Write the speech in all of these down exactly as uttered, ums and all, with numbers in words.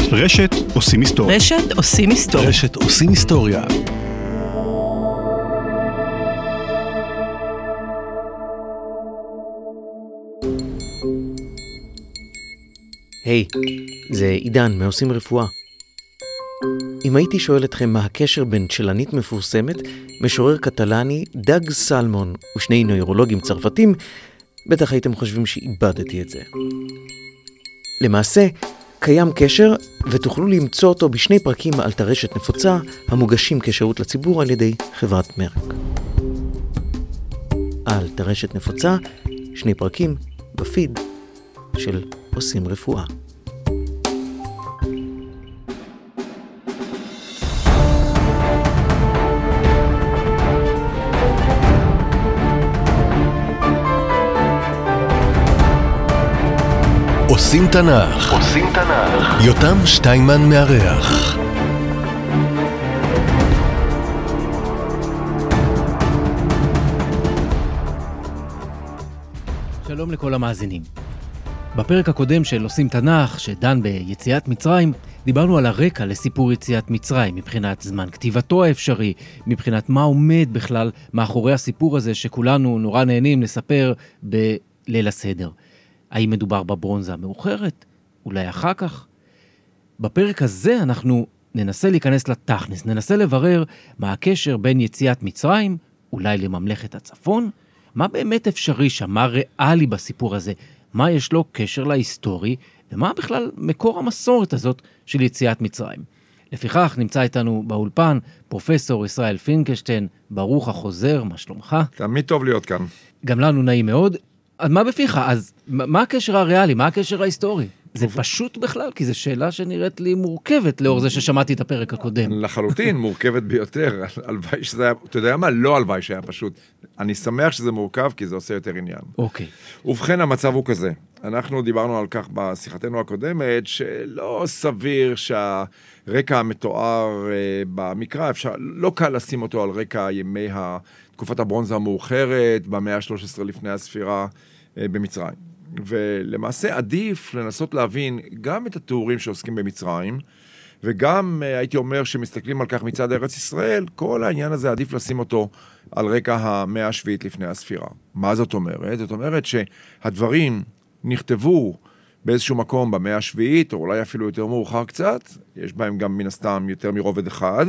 רשת עושים היסטוריה. רשת עושים היסטוריה. רשת עושים היסטוריה. היי, hey, זה עידן מעושים רפואה. אם הייתי שואל אתכם מה הקשר בין צ'לנית מפורסמת, משורר קטלני, דג סלמון ושני נוירולוגים צרפתים, בטח הייתם חושבים שאיבדתי את זה. למעשה, קיים קשר ותוכלו למצוא אותו בשני פרקים על טרשת נפוצה המוגשים כשירות לציבור על ידי חברת מרק. על טרשת נפוצה, שני פרקים בפיד של עושים רפואה. עושים תנ"ך. עושים תנ"ך. יותם שטיינמן מארח. שלום לכל המאזינים. בפרק הקודם של עושים תנ"ך, שדן ביציאת מצרים, דיברנו על הרקע לסיפור יציאת מצרים, מבחינת זמן כתיבתו האפשרי, מבחינת מה עומד בכלל מאחורי הסיפור הזה שכולנו נורא נהנים לספר בליל הסדר. האם מדובר בברונזה המאוחרת? אולי אחר כך? בפרק הזה אנחנו ננסה להיכנס לתכנס, ננסה לברר מה הקשר בין יציאת מצרים, אולי לממלכת הצפון, מה באמת אפשרי שם, מה ריאלי בסיפור הזה, מה יש לו קשר להיסטורי, ומה בכלל מקור המסורת הזאת של יציאת מצרים. לפיכך נמצא איתנו באולפן פרופסור ישראל פינקלשטיין, ברוך החוזר, מה שלומך? תמיד טוב להיות כאן. גם לנו נעים מאוד. אז מה בפיך? אז מה הקשר הריאלי? מה הקשר ההיסטורי? זה פשוט בכלל, כי זו שאלה שנראית לי מורכבת לאור זה ששמעתי את הפרק הקודם. לחלוטין, מורכבת ביותר. הלוואי שזה היה, אתה יודע מה? לא הלוואי שהיה פשוט. אני שמח שזה מורכב, כי זה עושה יותר עניין. אוקיי. ובכן, המצב הוא כזה. אנחנו דיברנו על כך בשיחתנו הקודמת, שלא סביר שהרקע המתואר במקרא, אפשר, לא קל לשים אותו על רקע ימי תקופת הברונזה המאוחרת, במאה ה-שלוש עשרה לפני הספירה במצרים. ולמעשה עדיף לנסות להבין גם את התיאורים שעוסקים במצרים, וגם הייתי אומר שמסתכלים על כך מצד ארץ ישראל, כל העניין הזה עדיף לשים אותו על רקע המאה השביעית לפני הספירה. מה זאת אומרת? זאת אומרת שהדברים נכתבו באיזשהו מקום במאה השביעית, או אולי אפילו יותר מאוחר קצת, יש בהם גם מן הסתם יותר מרובד אחד,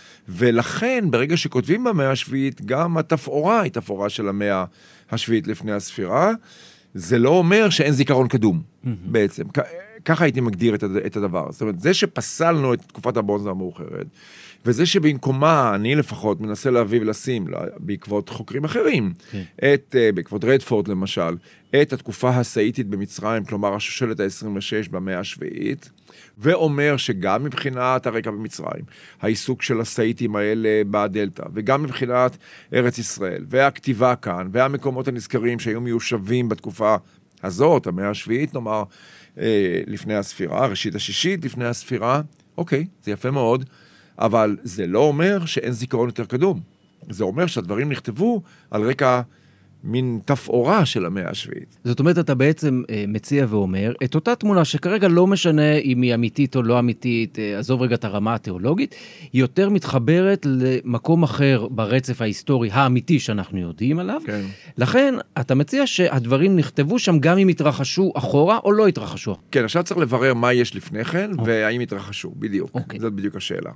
ולכן ברגע שכותבים במאה השביעית, גם התפאורה היא תפאורה של המאה השביעית לפני הספירה, זה לא אומר שאין זיכרון קדום, mm-hmm. בעצם. ככה הייתי מגדיר את הדבר. זאת אומרת, זה שפסלנו את תקופת הברונזה המאוחרת, וזה שבמקומה, אני לפחות מנסה להביא ולשים, בעקבות חוקרים אחרים, okay. את, בעקבות רדפורד למשל, את התקופה הסאיטית במצרים, כלומר השושלת ה-עשרים ושש במאה השביעית, ואומר שגם מבחינת הרקע במצרים, העיסוק של הסאיטים האלה בדלטה, וגם מבחינת ארץ ישראל, והכתיבה כאן, והמקומות הנזכרים שהיו מיושבים בתקופה הזאת, המאה השביעית, נאמר, לפני הספירה, ראשית השישית לפני הספירה, אוקיי, זה יפה מאוד, אבל זה לא אומר שאין זיכרון יותר קדום. זה אומר שהדברים נכתבו על רקע מין תפאורה של המאה השביעית. זאת אומרת, אתה בעצם מציע ואומר, את אותה תמונה שכרגע לא משנה אם היא אמיתית או לא אמיתית, עזוב רגע את הרמה התיאולוגית, היא יותר מתחברת למקום אחר ברצף ההיסטורי האמיתי שאנחנו יודעים עליו. כן. לכן, אתה מציע שהדברים נכתבו שם גם אם התרחשו אחורה או לא התרחשו. כן, עכשיו צריך לברר מה יש לפני כן, okay. והאם התרחשו, בדיוק. Okay. זאת בדיוק השאלה.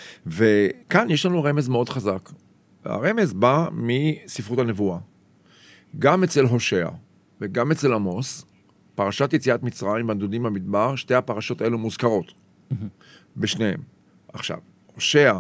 וכאן יש לנו רמז מאוד חזק. הרמז בא מספרות הנבואה. גם אצל הושע וגם אצל עמוס, פרשת יציאת מצרים והנדודים במדבר, שתי הפרשות האלו מוזכרות mm-hmm. בשניהם. עכשיו, הושע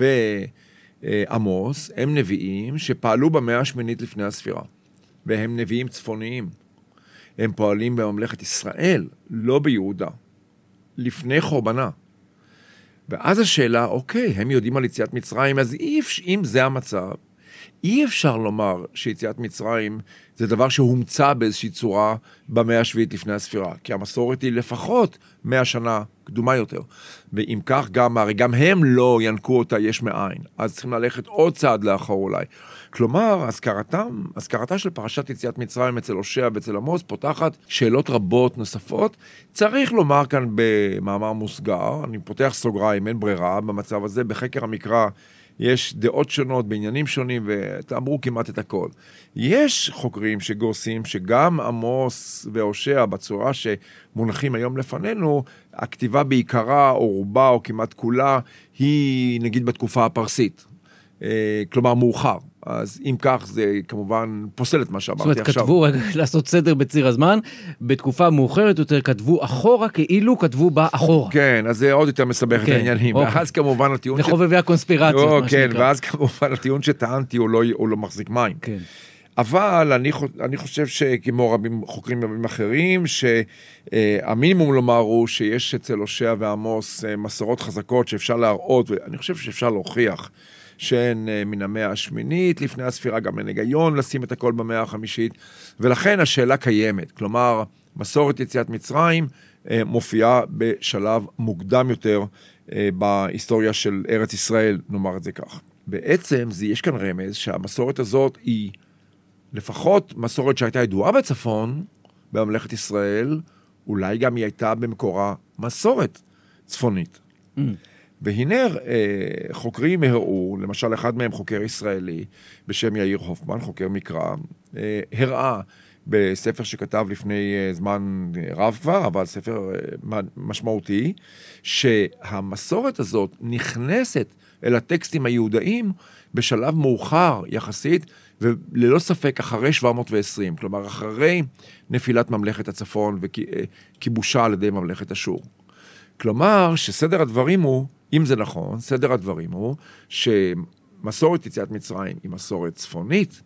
ועמוס הם נביאים שפעלו במאה השמינית לפני הספירה, והם נביאים צפוניים. הם פועלים בממלכת ישראל, לא ביהודה, לפני חורבנה. ואז השאלה, אוקיי, הם יודעים על יציאת מצרים, אז אם זה המצב, אי אפשר לומר שיציאת מצרים זה דבר שהומצא באיזושהי צורה במאה השביעית לפני הספירה, כי המסורת היא לפחות מאה שנה קדומה יותר. ואם כך גם, הרי גם הם לא ינקו אותה יש מאין, אז צריכים ללכת עוד צעד לאחור אולי. כלומר, הזכרתם, הזכרתה של פרשת יציאת מצרים אצל הושע ואצל עמוס פותחת שאלות רבות נוספות. צריך לומר כאן במאמר מוסגר, אני פותח סוגריים, אין ברירה במצב הזה, בחקר המקרא יש דעות שונות בעניינים שונים, ותאמרו כמעט את הכל. יש חוקרים שגורסים שגם עמוס והושע בצורה שמונחים היום לפנינו, הכתיבה בעיקרה או רובה או כמעט כולה, היא נגיד בתקופה הפרסית. כלומר מאוחר. אז אם כך זה כמובן פוסל את מה שאמרתי עכשיו. זאת אומרת, כתבו, לעשות סדר בציר הזמן, בתקופה מאוחרת יותר כתבו אחורה, כאילו כתבו בה אחורה. כן, אז זה עוד יותר מסבך את העניינים. ואז כמובן הטיעון... זה חובבי הקונספירציות, מה שנקרא. כן, ואז כמובן הטיעון שטענתי הוא לא מחזיק מים. כן. אבל אני, אני חושב שכמו רבים, חוקרים רבים אחרים, שהמינימום לומר הוא שיש אצל הושע ועמוס מסורות חזקות שאפשר להראות, ואני חושב שאפשר להוכיח שהן מן המאה השמינית, לפני הספירה גם אין היגיון לשים את הכל במאה החמישית, ולכן השאלה קיימת. כלומר, מסורת יציאת מצרים מופיעה בשלב מוקדם יותר בהיסטוריה של ארץ ישראל, נאמר את זה כך. בעצם זה, יש כאן רמז שהמסורת הזאת היא לפחות מסורת שהייתה ידועה בצפון, בממלכת ישראל, אולי גם היא הייתה במקורה מסורת צפונית. Mm. והנה חוקרים הראו, למשל אחד מהם חוקר ישראלי, בשם יאיר הופמן, חוקר מקרא, הראה בספר שכתב לפני זמן רב כבר, אבל ספר משמעותי, שהמסורת הזאת נכנסת אל הטקסטים היהודאים בשלב מאוחר יחסית, וללא ספק אחרי שבע מאות ועשרים, כלומר אחרי נפילת ממלכת הצפון וכיבושה על ידי ממלכת אשור. כלומר שסדר הדברים הוא, אם זה נכון, סדר הדברים הוא שמסורת יציאת מצרים היא מסורת צפונית,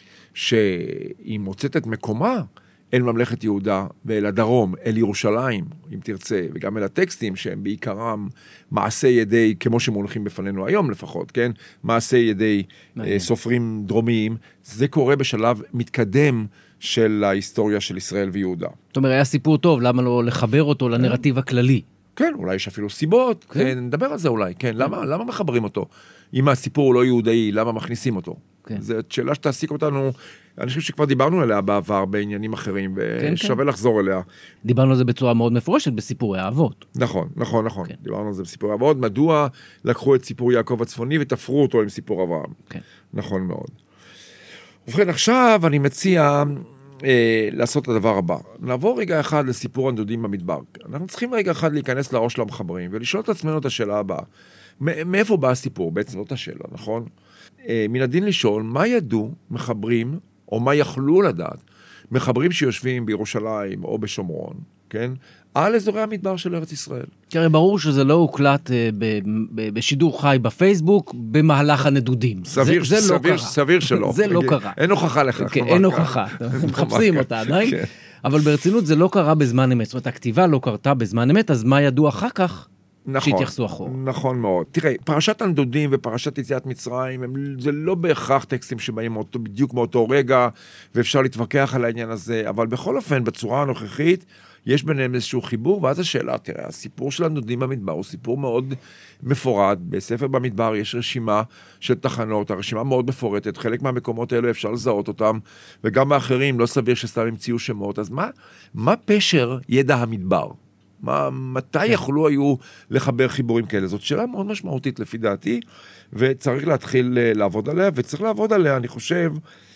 שהיא מוצאת את מקומה אל ממלכת יהודה ואל הדרום, אל ירושלים, אם תרצה, וגם אל הטקסטים שהם בעיקרם מעשי ידי, כמו שמונחים בפנינו היום לפחות, כן? מעשי ידי סופרים דרומיים, זה קורה בשלב מתקדם של ההיסטוריה של ישראל ויהודה. זאת אומרת, היה סיפור טוב, למה לא לחבר אותו לנרטיב הכללי? כן, אולי יש אפילו סיבות, כן. נדבר על זה אולי, כן, למה, למה מחברים אותו? אם הסיפור הוא לא יהודאי, למה מכניסים אותו? כן. זו שאלה שתעסיק אותנו, אני חושב שכבר דיברנו עליה בעבר בעניינים אחרים, ושווה כן, לחזור כן. אליה. דיברנו על זה בצורה מאוד מפורשת בסיפורי האבות. נכון, נכון, נכון. כן. דיברנו על זה בסיפורי האבות, מדוע לקחו את סיפור יעקב הצפוני ותפרו אותו עם סיפור אברהם. כן. נכון מאוד. ובכן, עכשיו אני מציע אה, לעשות את הדבר הבא. נעבור רגע אחד לסיפור הנדודים במדבר. אנחנו צריכים רגע אחד להיכנס לראש של המחברים, ולשאול את עצמנו את השאלה הבאה. מאיפה בא הסיפור? בעצם זאת השאלה, נכון? מן הדין לשאול, מה ידעו מחברים, או מה יכלו לדעת, מחברים שיושבים בירושלים או בשומרון, כן? על אזורי המדבר של ארץ ישראל. כי הרי ברור שזה לא הוקלט בשידור חי בפייסבוק, במהלך הנדודים. סביר, זה, זה סביר, לא סביר שלא. זה לא קרה. אין הוכחה לכך. כן, אין הוכחה. מחפשים אותה עדיין. אבל ברצינות זה לא קרה בזמן אמת. זאת אומרת, הכתיבה לא קרתה בזמן אמת, אז מה ידעו אחר כך? נכון, שהתייחסו אחורה. נכון מאוד. תראה, פרשת הנדודים ופרשת יציאת מצרים, הם, זה לא בהכרח טקסטים שבאים מאותו, בדיוק מאותו רגע, ואפשר להתווכח על העניין הזה, אבל בכל אופן, בצורה הנוכחית, יש ביניהם איזשהו חיבור, ואז השאלה, תראה, הסיפור של הנדודים במדבר הוא סיפור מאוד מפורט, בספר במדבר יש רשימה של תחנות, הרשימה מאוד מפורטת, חלק מהמקומות האלו אפשר לזהות אותם, וגם מאחרים, לא סביר שסתם המציאו שמות, אז מה, מה פשר ידע המדבר? מה, מתי יכולו היו לחבר חיבורים כאלה? זאת שאלה מאוד משמעותית לפי דעתי, וצריך להתחיל לעבוד עליה, וצריך לעבוד עליה, אני חושב,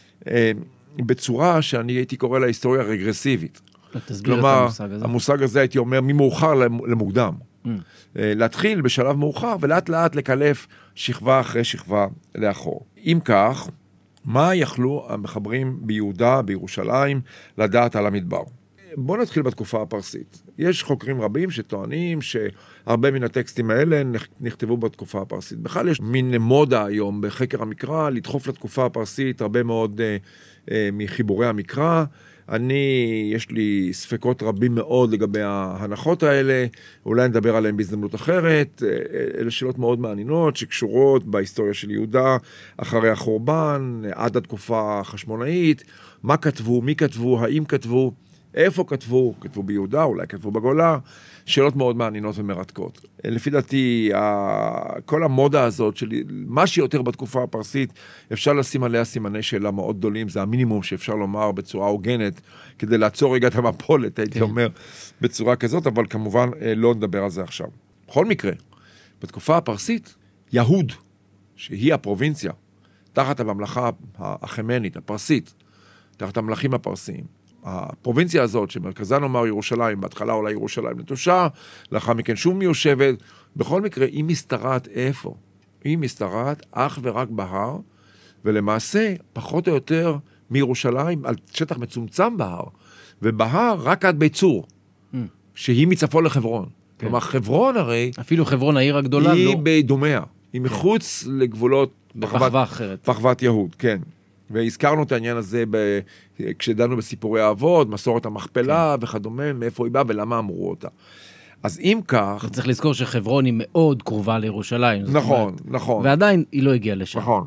בצורה שאני הייתי קורא לה היסטוריה רגרסיבית. כלומר, המושג הזה. המושג הזה הייתי אומר ממאוחר למוקדם. Mm. להתחיל בשלב מאוחר, ולאט לאט לקלף שכבה אחרי שכבה לאחור. אם כך, מה יכלו המחברים ביהודה, בירושלים, לדעת על המדבר? בואו נתחיל בתקופה הפרסית. יש חוקרים רבים שטוענים שהרבה מן הטקסטים האלה נכתבו בתקופה הפרסית. בכלל יש מין מודה היום בחקר המקרא, לדחוף לתקופה הפרסית הרבה מאוד אה, אה, מחיבורי המקרא, אני, יש לי ספקות רבים מאוד לגבי ההנחות האלה, אולי נדבר עליהן בהזדמנות אחרת, אלה שאלות מאוד מעניינות שקשורות בהיסטוריה של יהודה, אחרי החורבן, עד התקופה החשמונאית, מה כתבו, מי כתבו, האם כתבו, איפה כתבו, כתבו ביהודה, אולי כתבו בגולה, שאלות מאוד מעניינות ומרתקות. לפי דעתי, כל המודה הזאת של מה שיותר בתקופה הפרסית, אפשר לשים עליה סימני שאלה מאוד גדולים, זה המינימום שאפשר לומר בצורה הוגנת, כדי לעצור רגע את המפולת, הייתי אומר, בצורה כזאת, אבל כמובן לא נדבר על זה עכשיו. בכל מקרה, בתקופה הפרסית, יהוד, שהיא הפרובינציה, תחת הממלכה החמנית, הפרסית, תחת המלכים הפרסיים, הפרובינציה הזאת, שמרכזה נאמר ירושלים, בהתחלה אולי ירושלים נטושה, לאחר מכן שוב מיושבת, בכל מקרה היא משתרעת איפה? היא משתרעת אך ורק בהר, ולמעשה פחות או יותר מירושלים על שטח מצומצם בהר, ובהר רק עד בית צור, mm. שהיא מצפון לחברון. כן. כלומר חברון הרי... אפילו חברון העיר הגדולה היא לא... היא בדומיה, היא כן. מחוץ לגבולות... בחווה אחרת. בחוות יהוד, כן. והזכרנו את העניין הזה ב... כשדנו בסיפורי האבות, מסורת המכפלה כן. וכדומה, מאיפה היא באה ולמה אמרו אותה. אז אם כך... צריך לזכור שחברון היא מאוד קרובה לירושלים. נכון, אומרת, נכון. ועדיין היא לא הגיעה לשם. נכון.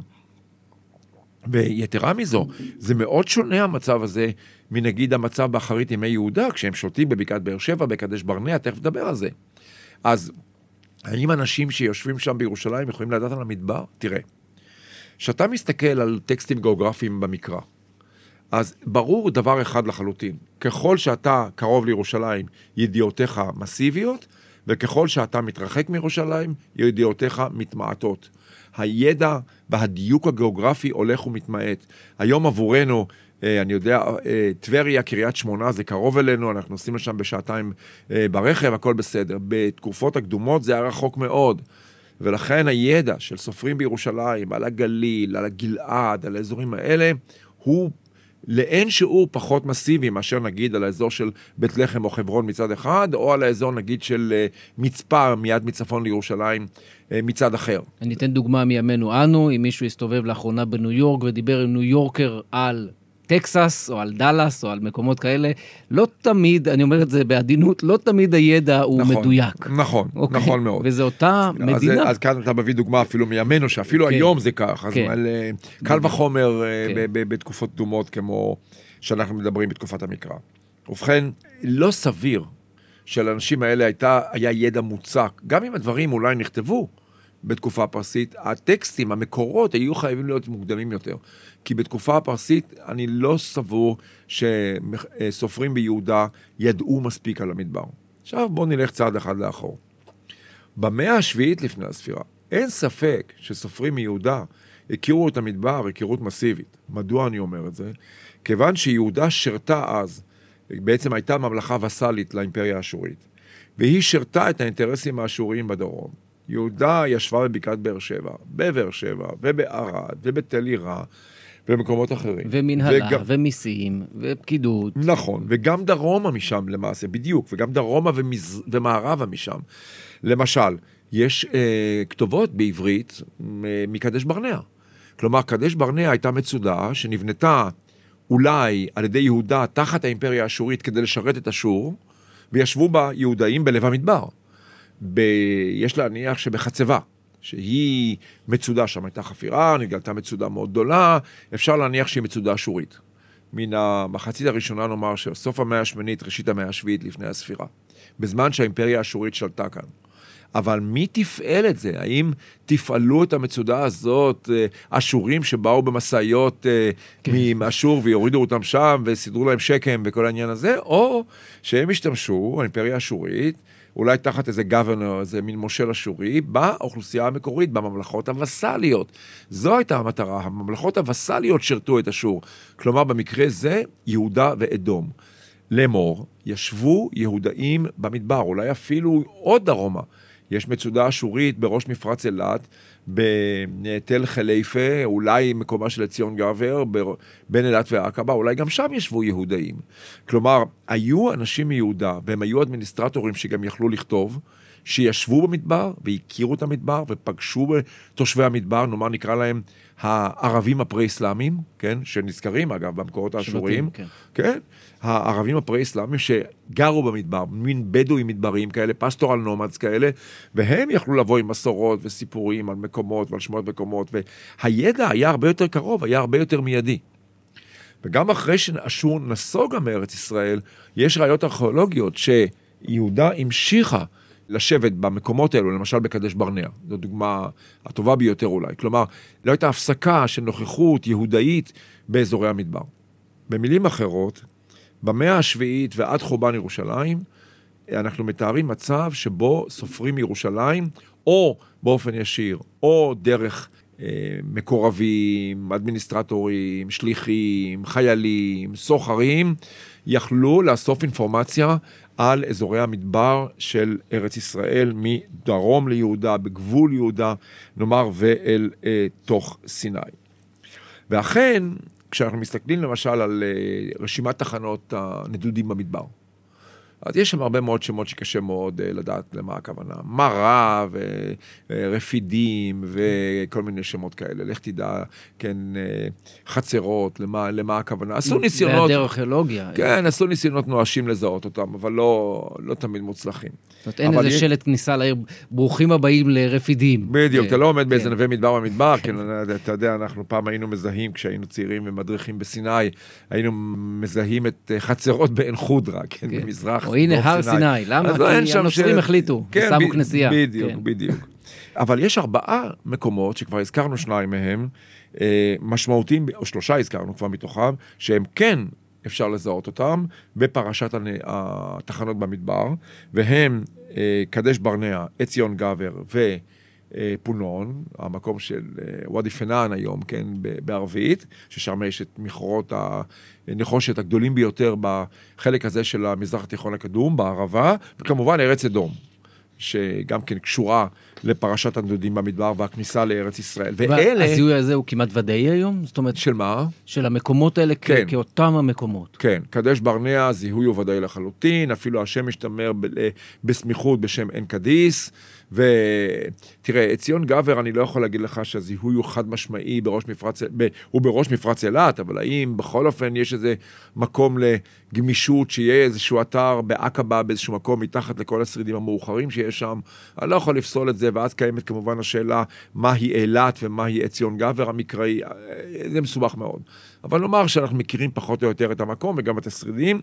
ויתרה מזו, זה מאוד שונה המצב הזה, מנגיד המצב באחרית ימי יהודה, כשהם שותים בבקעת באר שבע, בקדש ברנע, תכף נדבר על זה. אז האם אנשים שיושבים שם בירושלים יכולים לדעת על המדבר? תראה. כשאתה מסתכל על טקסטים גיאוגרפיים במקרא, אז ברור דבר אחד לחלוטין, ככל שאתה קרוב לירושלים, ידיעותיך מסיביות, וככל שאתה מתרחק מירושלים, ידיעותיך מתמעטות. הידע והדיוק הגיאוגרפי הולך ומתמעט. היום עבורנו, אני יודע, טבריה, קריית שמונה, זה קרוב אלינו, אנחנו נוסעים לשם בשעתיים ברכב, הכל בסדר. בתקופות הקדומות זה היה רחוק מאוד. ולכן הידע של סופרים בירושלים, על הגליל, על הגלעד, על האזורים האלה, הוא לאין שיעור פחות מסיבי, מאשר נגיד על האזור של בית לחם או חברון מצד אחד, או על האזור נגיד של מצפה, מיד מצפון לירושלים, מצד אחר. אני אתן דוגמה מימינו אנו, אם מישהו הסתובב לאחרונה בניו יורק, ודיבר עם ניו יורקר על טקסס, או על דלס, או על מקומות כאלה, לא תמיד, אני אומר את זה בעדינות, לא תמיד הידע הוא נכון, מדויק. נכון, אוקיי? נכון מאוד. וזה אותה אז, מדינה. אז כאן אתה מביא דוגמה אפילו מימינו, שאפילו כן. היום זה כך, אז כן. על, קל וחומר כן. ב- ב- בתקופות דומות, כמו שאנחנו מדברים בתקופת המקרא. ובכן, לא סביר שלאנשים האלה הייתה, היה ידע מוצק, גם אם הדברים אולי נכתבו, בתקופה הפרסית, הטקסטים, המקורות, היו חייבים להיות מוקדמים יותר. כי בתקופה הפרסית, אני לא סבור שסופרים ביהודה ידעו מספיק על המדבר. עכשיו בואו נלך צעד אחד לאחור. במאה השביעית לפני הספירה, אין ספק שסופרים מיהודה הכירו את המדבר, הכירות מסיבית. מדוע אני אומר את זה? כיוון שיהודה שרתה אז, בעצם הייתה ממלכה וסלית לאימפריה האשורית, והיא שרתה את האינטרסים האשוריים בדרום. יהודה ישבה בבקעת באר שבע, בבאר שבע, ובערד, ובתל עירה, ובמקומות אחרים. ומנהלה, וגם... ומיסים, ופקידות. נכון, וגם דרומה משם למעשה, בדיוק, וגם דרומה ומז... ומערבה משם. למשל, יש אה, כתובות בעברית אה, מקדש ברנע. כלומר, קדש ברנע הייתה מצודה שנבנתה אולי על ידי יהודה תחת האימפריה האשורית כדי לשרת את אשור, וישבו בה יהודאים בלב המדבר. ב... יש להניח שבחצבה, שהיא מצודה, שם הייתה חפירה, נגלתה מצודה מאוד גדולה, אפשר להניח שהיא מצודה אשורית. מן המחצית הראשונה נאמר שסוף המאה השמינית, ראשית המאה השביעית לפני הספירה, בזמן שהאימפריה האשורית שלטה כאן. אבל מי תפעל את זה? האם תפעלו את המצודה הזאת, אשורים שבאו במסעיות כן. מאשור ויורידו אותם שם וסידרו להם שקם וכל העניין הזה, או שהם השתמשו, האימפריה האשורית, אולי תחת איזה גוורנר, איזה מין מושל אשורי, באוכלוסייה המקורית, בממלכות הווסליות. זו הייתה המטרה, הממלכות הווסליות שרתו את אשור. כלומר, במקרה זה, יהודה ואדום. לאמור, ישבו יהודאים במדבר, אולי אפילו עוד דרומה. יש מצודה אשורית בראש מפרץ אילת, בתל חליפה, אולי מקומה של ציון גבר, בין אילת ועקבה, אולי גם שם ישבו יהודאים. כלומר, היו אנשים מיהודה, והם היו אדמיניסטרטורים שגם יכלו לכתוב, שישבו במדבר והכירו את המדבר ופגשו תושבי המדבר, נאמר נקרא להם הערבים הפרה-אסלאמיים, כן, שנזכרים אגב במקורות האשוריים, כן. כן, הערבים הפרה-אסלאמיים שגרו במדבר, מין בדואים מדבריים כאלה, פסטורל נומדס כאלה, והם יכלו לבוא עם מסורות וסיפורים על מקומות ועל שמות מקומות, והידע היה הרבה יותר קרוב, היה הרבה יותר מיידי. וגם אחרי שאשור נסוגה מארץ ישראל, יש ראיות ארכיאולוגיות שיהודה המשיכה לשבת במקומות האלו, למשל בקדש ברנע. זו דוגמה הטובה ביותר אולי. כלומר, לא הייתה הפסקה של נוכחות יהודאית באזורי המדבר. במילים אחרות, במאה השביעית ועד חורבן ירושלים, אנחנו מתארים מצב שבו סופרים ירושלים, או באופן ישיר, או דרך מקורבים, אדמיניסטרטורים, שליחים, חיילים, סוחרים, יכלו לאסוף אינפורמציה על אזורי המדבר של ארץ ישראל, מדרום ליהודה, בגבול יהודה, נאמר, ואל אה, תוך סיני. ואכן, כשאנחנו מסתכלים למשל על אה, רשימת תחנות הנדודים במדבר, אז יש שם הרבה מאוד שמות שקשה מאוד לדעת למה הכוונה. מרה ורפידים וכל מיני שמות כאלה. לך תדע, כן, חצרות, למה, למה הכוונה. עשו ניסיונות... בהיעדר ארכיאולוגיה. כן, עשו ניסיונות נואשים לזהות אותם, אבל לא, לא תמיד מוצלחים. זאת אומרת, אין איזה שלט כניסה לעיר, ברוכים הבאים לרפידים. בדיוק, אתה לא עומד באיזה נווה מדבר במדבר, כן, אתה יודע, אנחנו פעם היינו מזהים, כשהיינו צעירים ומדריכים בסיני, היינו מזהים את חצרות בעין חודרה, כן, במזרח. או הנה הר סיני, למה? כי הנוצרים החליטו, שמו כנסייה. בדיוק, בדיוק. אבל יש ארבעה מקומות, שכבר הזכרנו שניים מהם, משמעותיים, או שלושה הזכרנו כבר מתוכם, שהם כן אפשר לזהות אותם, בפרשת התחנות במדבר, והם קדש ברנע, עציון גבר ופונון, המקום של וואדי פנן היום, כן, בערבית, ששם יש את מכרות הנחושת הגדולים ביותר בחלק הזה של המזרח התיכון הקדום, בערבה, וכמובן ארץ אדום, שגם כן קשורה לפרשת הנדודים במדבר והכניסה לארץ ישראל. ואלה... הזיהוי הזה הוא כמעט ודאי היום? זאת אומרת... של מה? של המקומות האלה כן. כ- כאותם המקומות. כן, קדש ברנע, זיהוי הוא ודאי לחלוטין, אפילו השם משתמר ב- בסמיכות בשם אין קדיס, ותראה, עציון גבר, אני לא יכול להגיד לך שהזיהוי הוא חד משמעי בראש מפרץ, ב, הוא בראש מפרץ אילת, אבל האם בכל אופן יש איזה מקום לגמישות, שיהיה איזשהו אתר בעקבה, באיזשהו מקום מתחת לכל השרידים המאוחרים שיש שם, אני לא יכול לפסול את זה, ואז קיימת כמובן השאלה, מהי אילת ומהי עציון גבר המקראי, זה מסובך מאוד. אבל נאמר שאנחנו מכירים פחות או יותר את המקום, וגם את השרידים,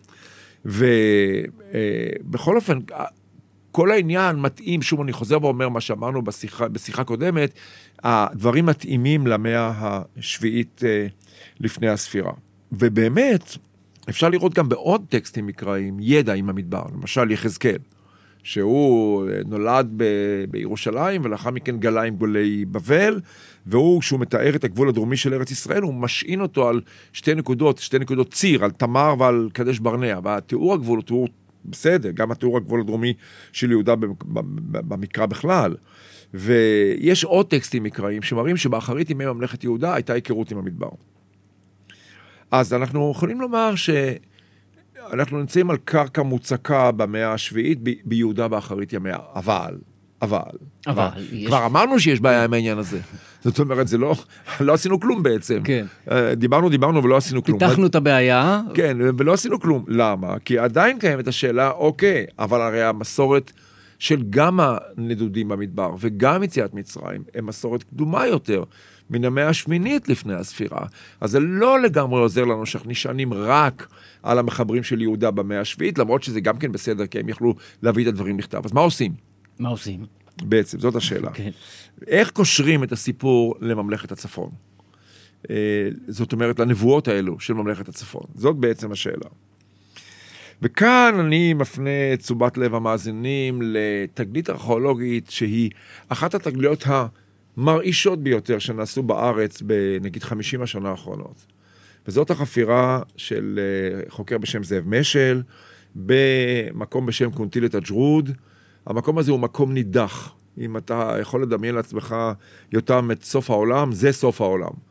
ובכל אופן, כל העניין מתאים, שוב אני חוזר ואומר מה שאמרנו בשיחה, בשיחה קודמת, הדברים מתאימים למאה השביעית לפני הספירה. ובאמת, אפשר לראות גם בעוד טקסטים מקראיים, ידע עם המדבר, למשל יחזקאל, שהוא נולד ב- בירושלים, ולאחר מכן גלה עם גולי בבל, והוא, כשהוא מתאר את הגבול הדרומי של ארץ ישראל, הוא משעין אותו על שתי נקודות, שתי נקודות ציר, על תמר ועל קדש ברנע, והתיאור הגבול הוא תיאור בסדר, גם התיאור הגבול הדרומי של יהודה במקרא בכלל. ויש עוד טקסטים מקראיים שמראים שבאחרית ימי ממלכת יהודה הייתה היכרות עם המדבר. אז אנחנו יכולים לומר שאנחנו נמצאים על קרקע מוצקה במאה השביעית ביהודה באחרית ימיה, אבל, אבל, אבל כבר יש... אמרנו שיש בעיה עם העניין הזה. זאת אומרת, זה לא, לא עשינו כלום בעצם. כן. דיברנו, דיברנו ולא עשינו כלום. פיתחנו את הבעיה. כן, ולא עשינו כלום. למה? כי עדיין קיימת השאלה, אוקיי, אבל הרי המסורת של גם הנדודים במדבר וגם יציאת מצרים, הם מסורת קדומה יותר מן המאה השמינית לפני הספירה. אז זה לא לגמרי עוזר לנו שאנחנו נשענים רק על המחברים של יהודה במאה השביעית, למרות שזה גם כן בסדר, כי הם יכלו להביא את הדברים לכתב. אז מה עושים? מה עושים? בעצם, זאת השאלה. כן. איך קושרים את הסיפור לממלכת הצפון? זאת אומרת, לנבואות האלו של ממלכת הצפון. זאת בעצם השאלה. וכאן אני מפנה תשומת לב המאזינים לתגלית ארכיאולוגית שהיא אחת התגליות המרעישות ביותר שנעשו בארץ בנגיד חמישים השנה האחרונות. וזאת החפירה של חוקר בשם זאב משל, במקום בשם קונטילת הג'רוד. המקום הזה הוא מקום נידח. אם אתה יכול לדמיין לעצמך יותם את סוף העולם, זה סוף העולם.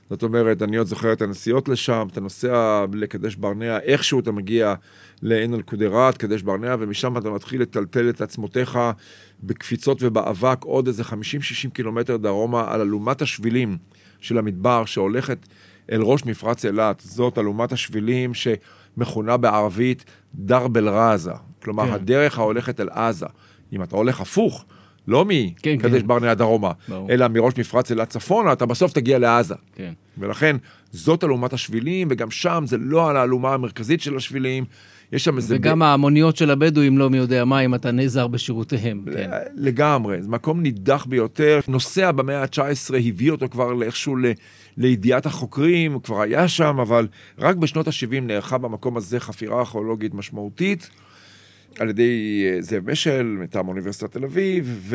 זאת אומרת, אני עוד זוכר את הנסיעות לשם, אתה נוסע לקדש ברנע, איכשהו אתה מגיע לעין אל-קודרת, קדש ברנע, ומשם אתה מתחיל לטלטל את עצמותיך בקפיצות ובאבק, עוד איזה חמישים שישים קילומטר דרומה, על אלומת השבילים של המדבר, שהולכת אל ראש מפרץ אילת. זאת אלומת השבילים שמכונה בערבית דרב אל-רזה. כלומר, כן. הדרך ההולכת אל עזה. אם אתה הולך הפוך, לא מקדש כן, ברנע כן. דרומה, ברור. אלא מראש מפרץ אילת צפונה, אתה בסוף תגיע לעזה. כן. ולכן, זאת אלומת השבילים, וגם שם זה לא על האלומה המרכזית של השבילים, יש שם איזה... וגם ב... ההמוניות של הבדואים לא מי יודע מה, אם אתה נעזר בשירותיהם. כן. לגמרי, זה מקום נידח ביותר, נוסע במאה ה-תשע עשרה, הביא אותו כבר לאיכשהו ל... לידיעת החוקרים, הוא כבר היה שם, אבל רק בשנות ה-שבעים נערכה במקום הזה חפירה ארכיאולוגית משמעותית, על ידי זאב משל, מטעם אוניברסיטת תל אביב,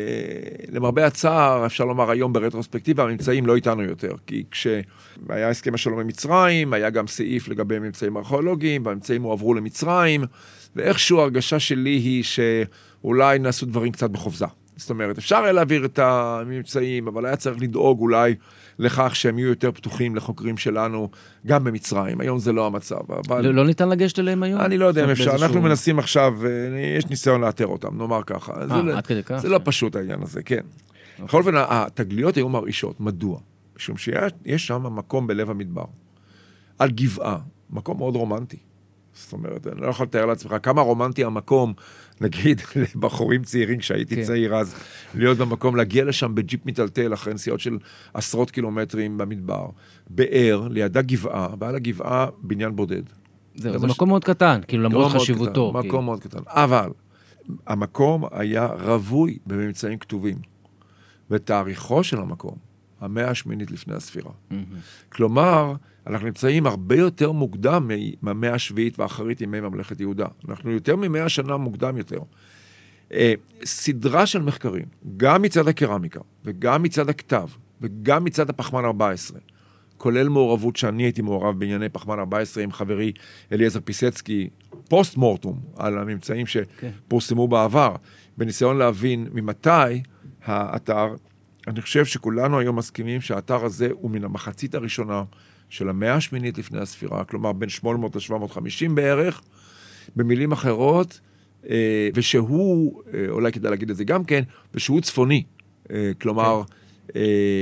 ולמרבה הצער, אפשר לומר היום ברטרוספקטיבה, הממצאים לא איתנו יותר, כי כשהיה הסכם השלום עם מצרים, היה גם סעיף לגבי ממצאים ארכיאולוגיים, והממצאים הועברו למצרים, ואיכשהו הרגשה שלי היא שאולי נעשו דברים קצת בחופזה. זאת אומרת, אפשר היה להעביר את הממצאים, אבל היה צריך לדאוג אולי לכך שהם יהיו יותר פתוחים לחוקרים שלנו, גם במצרים. היום זה לא המצב. אבל... לא, לא ניתן לגשת אליהם היום? אני לא יודע אם אפשר. אנחנו מנסים עכשיו, יש ניסיון לאתר אותם, נאמר ככה. אה, זה, עד כדי כך? זה לא פשוט העניין הזה, כן. בכל אופן, התגליות היו מרעישות. מדוע? משום שיש שם מקום בלב המדבר. על גבעה. מקום מאוד רומנטי. זאת אומרת, אני לא יכול לתאר לעצמך כמה רומנטי המקום, נגיד, לבחורים צעירים, כשהייתי צעיר אז, להיות במקום, להגיע לשם בג'יפ מטלטל, אחרי נסיעות של עשרות קילומטרים במדבר, באר, לידה גבעה, ועל הגבעה בניין בודד. זהו, זה מקום מאוד קטן, כאילו למרות חשיבותו. מקום מאוד קטן, אבל המקום היה רווי בממצאים כתובים, ותאריכו של המקום, המאה השמינית לפני הספירה. כלומר, אנחנו נמצאים הרבה יותר מוקדם מהמאה השביעית ואחרית ימי ממלכת יהודה. אנחנו יותר ממאה שנה מוקדם יותר. סדרה של מחקרים, גם מצד הקרמיקה, וגם מצד הכתב, וגם מצד הפחמן ארבע עשרה, כולל מעורבות שאני הייתי מעורב בענייני פחמן ארבע עשרה עם חברי אליעזר פיסצקי, פוסט מורטום, על הממצאים שפורסמו בעבר, בניסיון להבין ממתי האתר, אני חושב שכולנו היום מסכימים שהאתר הזה הוא מן המחצית הראשונה של המאה השמינית לפני הספירה, כלומר בין שמונה מאות ל-שבע מאות וחמישים בערך, במילים אחרות, ושהוא, אולי כדאי להגיד את זה גם כן, ושהוא צפוני, כלומר, כן.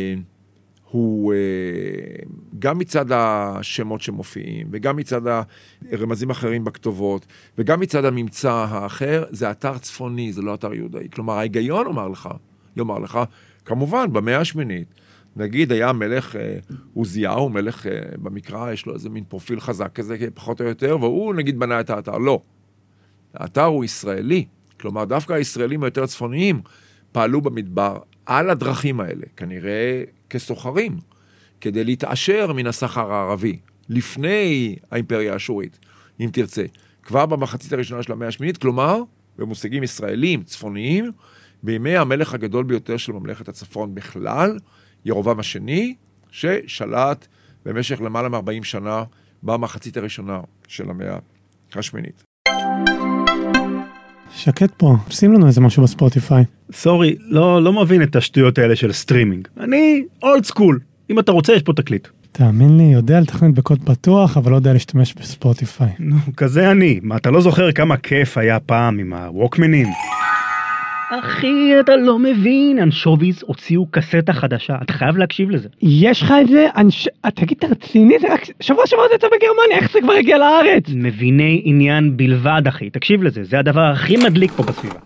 הוא גם מצד השמות שמופיעים, וגם מצד הרמזים אחרים בכתובות, וגם מצד הממצא האחר, זה אתר צפוני, זה לא אתר יהודאי. כלומר, ההיגיון אומר לך, יאמר לך, כמובן, במאה השמינית, נגיד, היה מלך עוזיהו, מלך במקרא, יש לו איזה מין פרופיל חזק כזה, פחות או יותר, והוא נגיד בנה את האתר. לא. האתר הוא ישראלי, כלומר, דווקא הישראלים היותר צפוניים פעלו במדבר על הדרכים האלה, כנראה כסוחרים, כדי להתעשר מן הסחר הערבי, לפני האימפריה האשורית, אם תרצה. כבר במחצית הראשונה של המאה השמינית, כלומר, במושגים ישראלים, צפוניים, בימי המלך הגדול ביותר של ממלכת הצפון בכלל, ירובעם השני, ששלט במשך למעלה מ-ארבעים שנה במחצית הראשונה של המאה השמינית. שקט פה, שים לנו איזה משהו בספוטיפיי. סורי, לא, לא מבין את השטויות האלה של סטרימינג. אני אולד סקול. אם אתה רוצה, יש פה תקליט. תאמין לי, יודע לתכנת בקוד פתוח, אבל לא יודע להשתמש בספוטיפיי. נו, כזה אני. מה, אתה לא זוכר כמה כיף היה פעם עם הווקמנים? אחי, אתה לא מבין, אנשוביז הוציאו קסטה חדשה, אתה חייב להקשיב לזה. יש לך את זה? אנש... תגיד, אתה רציני? זה רק שבוע שבוע זה אתה בגרמניה, איך זה כבר הגיע לארץ? מביני עניין בלבד, אחי, תקשיב לזה, זה הדבר הכי מדליק פה בסביבה.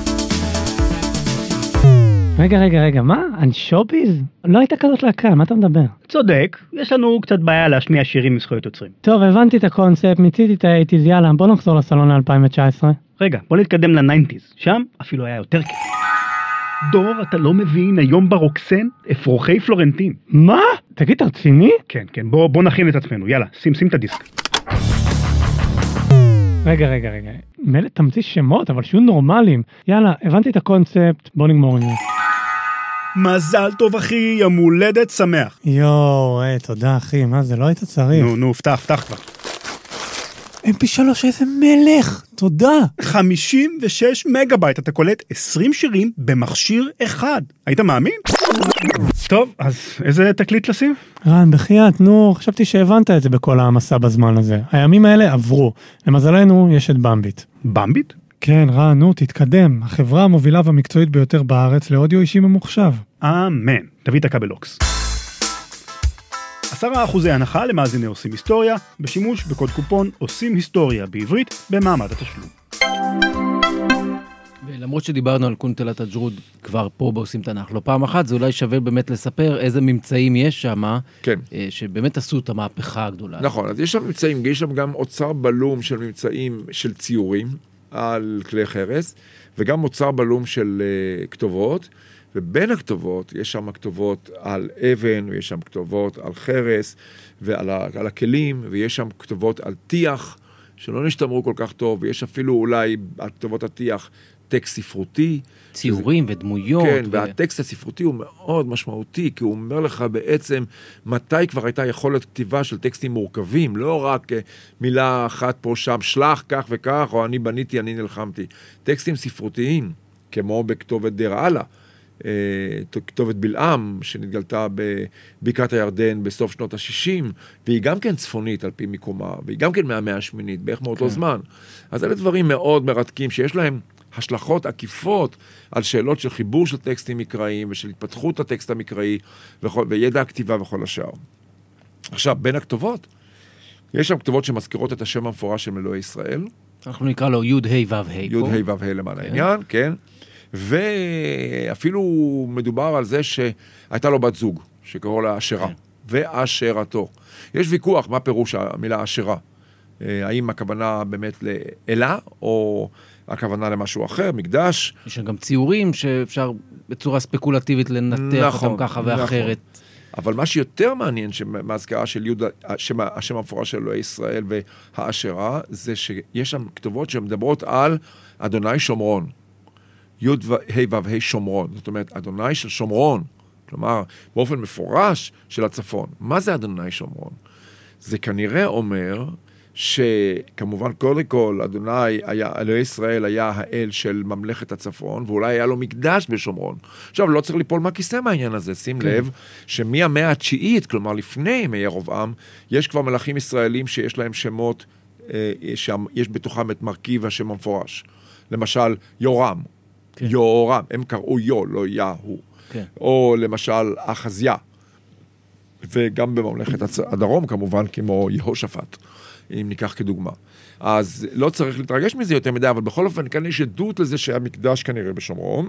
רגע, רגע, רגע, מה? אנשוביז? לא הייתה כזאת להקה, מה אתה מדבר? צודק, יש לנו קצת בעיה להשמיע שירים מזכויות יוצרים. טוב, הבנתי את הקונספט, מיציתי את האייטיז, יאללה, בוא נחזור לסלון ל-אלפיים תשע עשרה. רגע, בוא נתקדם ל-תשעים, שם אפילו היה יותר כיף. דור, אתה לא מבין, היום ברוקסן, אפרוחי פלורנטין. מה? תגיד, אתה רציני? כן, כן, בוא, בוא נכין את עצמנו, יאללה, שים, שים את הדיסק. רגע, רגע, רגע, מלא תמציא שמות, אבל שיהיו נורמליים. יאללה, הבנתי את הקונספט, בוא נגמור עם זה. מזל טוב אחי, יום הולדת שמח. יואו, היי, תודה אחי, מה זה, לא היית צריך. נו, נו, פתח, פתח כבר. אם פי שלוש, איזה מלך, תודה. חמישים ושש מגה-בייט, אתה קולט עשרים שירים במכשיר אחד. היית מאמין? טוב, אז איזה תקליט לשים? רן, בחייאת, נו, חשבתי שהבנת את זה בכל המסע בזמן הזה. הימים האלה עברו. למזלנו, יש את במביט. במביט? כן, רן, נו, תתקדם. החברה המובילה והמקצועית ביותר בארץ לאודיו אישי ממוחשב. אמן. תביא את הכבל אוקס. עשרה אחוזי הנחה למאזיני עושים היסטוריה, בשימוש בקוד קופון עושים היסטוריה בעברית במעמד התשלום. ולמרות שדיברנו על קונטלת הג'רוד כבר פה בעושים תנ"ך, לא פעם אחת, זה אולי שווה באמת לספר איזה ממצאים יש שם, כן. שבאמת עשו את המהפכה הגדולה. נכון, אז יש שם ממצאים, יש שם גם אוצר בלום של ממצאים של ציורים על כלי חרס, וגם אוצר בלום של uh, כתובות, ובין הכתובות יש שם כתובות על אבן, ויש שם כתובות על חרס, ועל ה, על הכלים, ויש שם כתובות על תיח, שלא נשתמרו כל כך טוב, ויש אפילו אולי על כתובות התיח טקסט ספרותי. ציורים שזה, ודמויות. כן, ו... והטקסט הספרותי הוא מאוד משמעותי, כי הוא אומר לך בעצם מתי כבר הייתה יכולת כתיבה של טקסטים מורכבים, לא רק מילה אחת פה שם, שלח כך וכך, או אני בניתי, אני נלחמתי. טקסטים ספרותיים, כמו בכתובת דיר אלה, כתובת בלעם, שנתגלתה בבקעת הירדן בסוף שנות ה-שישים, והיא גם כן צפונית על פי מיקומה, והיא גם כן מהמאה השמינית, בערך מאותו כן. זמן. אז אלה דברים מאוד מרתקים, שיש להם השלכות עקיפות על שאלות של חיבור של טקסטים מקראיים, ושל התפתחות הטקסט המקראי, וכל, וידע הכתיבה וכל השאר. עכשיו, בין הכתובות, יש שם כתובות שמזכירות את השם המפורש של אלוהי ישראל. אנחנו נקרא לו י' ה' ו' ה'. י' ה' ו' ה' למען העניין, כן. ואפילו מדובר על זה שהייתה לו בת זוג, שקראו לה אשרה, כן. ואשרתו. יש ויכוח מה פירוש המילה אשרה. האם הכוונה באמת לאלה, או הכוונה למשהו אחר, מקדש. יש גם ציורים שאפשר בצורה ספקולטיבית לנתח נכון, אותם ככה ואחרת. נכון. אבל מה שיותר מעניין מהזכרה של יהודה, השם, השם המפורש של אלוהי ישראל והאשרה, זה שיש שם כתובות שמדברות על אדוני שומרון. י' ה' ו' ה' שומרון. זאת אומרת, אדוני של שומרון. כלומר, באופן מפורש של הצפון. מה זה אדוני שומרון? זה כנראה אומר שכמובן קודם כל אדוני היה, אלוהי ישראל היה האל של ממלכת הצפון, ואולי היה לו מקדש בשומרון. עכשיו, לא צריך ליפול מהכיסא מהעניין הזה. שים כן. לב שמהמאה התשיעית, כלומר לפני ימי ירבעם, יש כבר מלכים ישראלים שיש להם שמות, אה, שיש בתוכם את מרכיב השם המפורש. למשל, יורם. כן. יורם, הם קראו יו, לא יהו. כן. או למשל, אחזיה. וגם בממלכת הדרום, כמובן, כמו יהושפט. אם ניקח כדוגמה. אז לא צריך להתרגש מזה יותר מדי, אבל בכל אופן כאן יש עדות לזה שהיה מקדש כנראה בשומרון,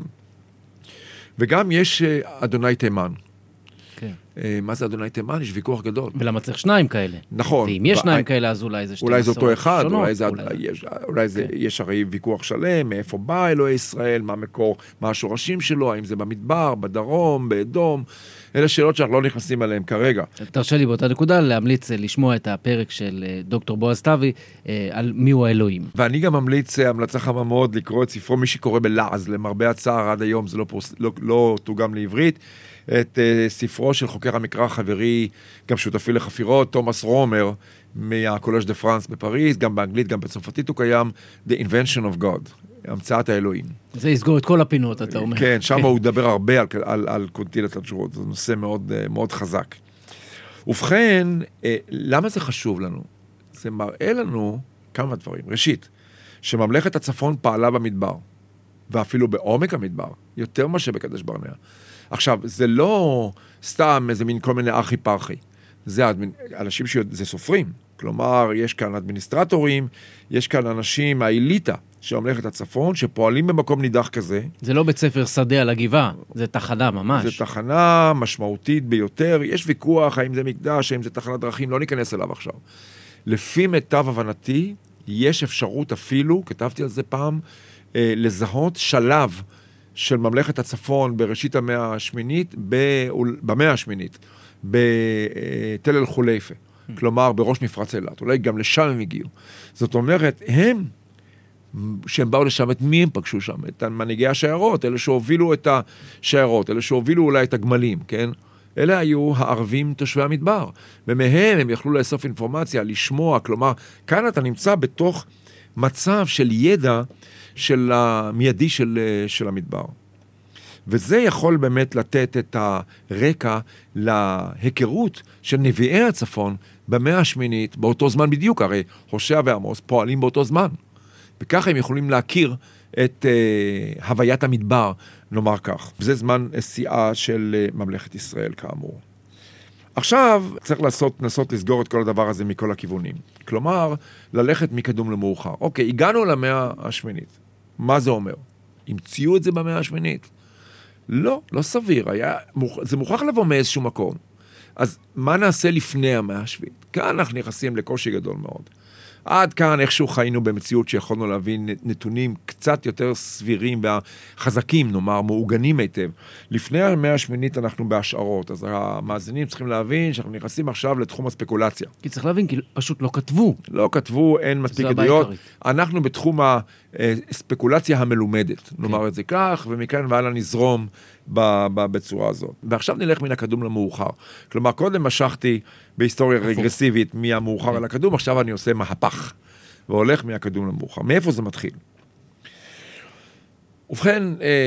וגם יש אדוני תימן. כן. מה זה אדוני תימן? יש ויכוח גדול. ולמה צריך שניים כאלה? נכון. ואם יש שניים כאלה, אז אולי זה שתי אולי זה אותו אחד, שונות, אולי, זה, אולי... יש, אולי זה, כן. יש הרי ויכוח שלם, מאיפה בא אלוהי ישראל, מה המקור, מה השורשים שלו, האם זה במדבר, בדרום, באדום, אלה שאלות שאנחנו לא נכנסים עליהן כרגע. תרשה לי באותה נקודה להמליץ לשמוע את הפרק של דוקטור בועז טבי על מיהו האלוהים. ואני גם ממליץ המלצה חמה מאוד לקרוא את ספרו מי שקורא בלעז, למרבה הצער עד היום זה לא, פרוס, לא, לא תורגם לעברית, את uh, ספרו של חוקר המקרא חברי, גם שותפי לחפירות, תומאס רומר, מהקולז' דה פרנס בפריז, גם באנגלית, גם בצרפתית הוא קיים, The Invention of God, המצאת האלוהים. זה יסגור את כל הפינות, אתה אומר. כן, שם הוא ידבר הרבה על, על, על קונטילת הג'רוד, זה נושא מאוד, מאוד חזק. ובכן, למה זה חשוב לנו? זה מראה לנו כמה דברים. ראשית, שממלכת הצפון פעלה במדבר, ואפילו בעומק המדבר, יותר מה שבקדש ברנע. עכשיו, זה לא סתם איזה מין כל מיני ארכי פרחי. זה אנשים שזה סופרים. כלומר, יש כאן אדמיניסטרטורים, יש כאן אנשים, האליטה של ממלכת הצפון, שפועלים במקום נידח כזה. זה לא בית ספר שדה על הגבעה, זה תחנה ממש. זה תחנה משמעותית ביותר. יש ויכוח, האם זה מקדש, האם זה תחנת דרכים, לא ניכנס אליו עכשיו. לפי מיטב הבנתי, יש אפשרות אפילו, כתבתי על זה פעם, אה, לזהות שלב של ממלכת הצפון בראשית המאה השמינית, במאה השמינית, בתל אל חולייפה, כלומר בראש מפרץ אילת, אולי גם לשם הם הגיעו. זאת אומרת, הם, שהם באו לשם, את מי הם פגשו שם? את מנהיגי השיירות, אלה שהובילו את השיירות, אלה שהובילו אולי את הגמלים, כן? אלה היו הערבים תושבי המדבר, ומהם הם יכלו לאסוף אינפורמציה, לשמוע, כלומר, כאן אתה נמצא בתוך מצב של ידע של המיידי של, של המדבר. וזה יכול באמת לתת את הרקע להיכרות של נביאי הצפון במאה השמינית, באותו זמן בדיוק, הרי הושע ועמוס פועלים באותו זמן. וככה הם יכולים להכיר את uh, הוויית המדבר, נאמר כך. וזה זמן שיאה של uh, ממלכת ישראל, כאמור. עכשיו צריך לעשות, לנסות לסגור את כל הדבר הזה מכל הכיוונים. כלומר, ללכת מקדום למאוחר. אוקיי, הגענו למאה השמינית. מה זה אומר? המציאו את זה במאה השמינית? לא, לא סביר. היה, זה מוכרח לבוא מאיזשהו מקום. אז מה נעשה לפני המאה השביעית? כאן אנחנו נכנסים לקושי גדול מאוד. עד כאן איכשהו חיינו במציאות שיכולנו להבין נתונים קצת יותר סבירים והחזקים, נאמר, מעוגנים היטב. לפני המאה השמינית אנחנו בהשערות, אז המאזינים צריכים להבין שאנחנו נכנסים עכשיו לתחום הספקולציה. כי צריך להבין, כי פשוט לא כתבו. לא כתבו, אין מספיק עדויות. אנחנו בתחום הספקולציה המלומדת, נאמר את זה כך, ומכאן והלאה נזרום בצורה הזאת. ועכשיו נלך מן הקדום למאוחר. כלומר, קודם משכתי בהיסטוריה רגרסיבית מהמאוחר על הקדום, עכשיו אני עושה מהפך, והולך מהקדום למאוחר. מאיפה זה מתחיל? ובכן,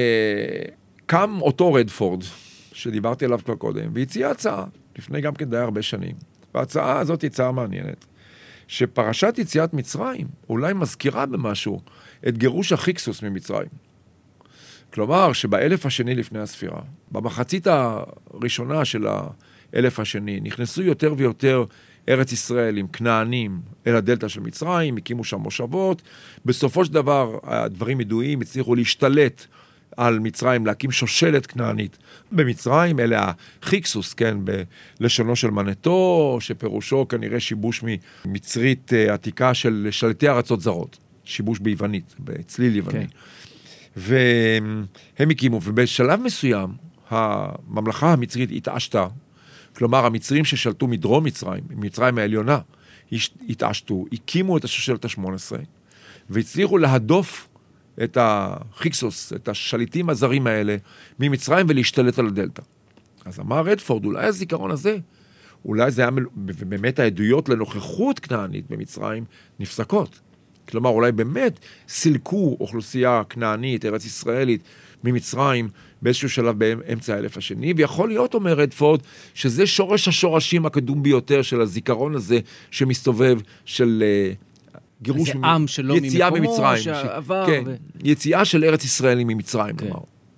קם אותו רדפורד, שדיברתי עליו כבר קודם, והציע הצעה, לפני גם כן די הרבה שנים. וההצעה הזאת היא הצעה מעניינת, שפרשת יציאת מצרים אולי מזכירה במשהו את גירוש החיקסוס ממצרים. כלומר, שבאלף השני לפני הספירה, במחצית הראשונה של האלף השני, נכנסו יותר ויותר ארץ ישראל עם כנענים אל הדלטה של מצרים, הקימו שם מושבות, בסופו של דבר הדברים ידועים, הצליחו להשתלט על מצרים, להקים שושלת כנענית במצרים, אלה החיקסוס, כן, בלשונו של מנטו, שפירושו כנראה שיבוש ממצרית עתיקה של שלטי ארצות זרות, שיבוש ביוונית, בצליל יווני. כן. והם הקימו, ובשלב מסוים הממלכה המצרית התעשתה, כלומר המצרים ששלטו מדרום מצרים, מצרים העליונה, התעשתו, הקימו את השושלת ה-שמונה עשרה, והצליחו להדוף את החיקסוס, את השליטים הזרים האלה, ממצרים ולהשתלט על הדלטה. אז אמר רדפורד, אולי הזיכרון הזה, אולי זה היה, ובאמת העדויות לנוכחות כנענית במצרים נפסקות. כלומר, אולי באמת סילקו אוכלוסייה כנענית, ארץ ישראלית, ממצרים באיזשהו שלב באמצע האלף השני, ויכול להיות, אומר רדפורד, שזה שורש השורשים הקדום ביותר של הזיכרון הזה שמסתובב של uh, גירוש, זה עם שלא יציאה ממצרים. שעבר. כן, ו... יציאה של ארץ ישראלים ממצרים, כן. כלומר.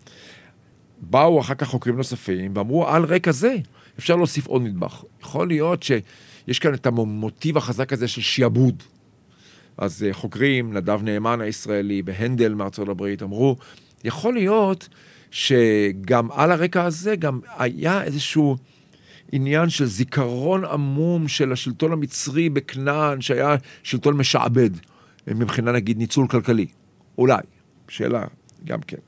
באו אחר כך חוקרים נוספים, ואמרו, על רקע זה אפשר להוסיף עוד נדבך. יכול להיות שיש כאן את המוטיב החזק הזה של שיעבוד. אז חוקרים, נדב נאמן הישראלי והנדל מארצות הברית, אמרו, יכול להיות שגם על הרקע הזה גם היה איזשהו עניין של זיכרון עמום של השלטון המצרי בכנען, שהיה שלטון משעבד, מבחינה נגיד ניצול כלכלי. אולי, שאלה גם כן.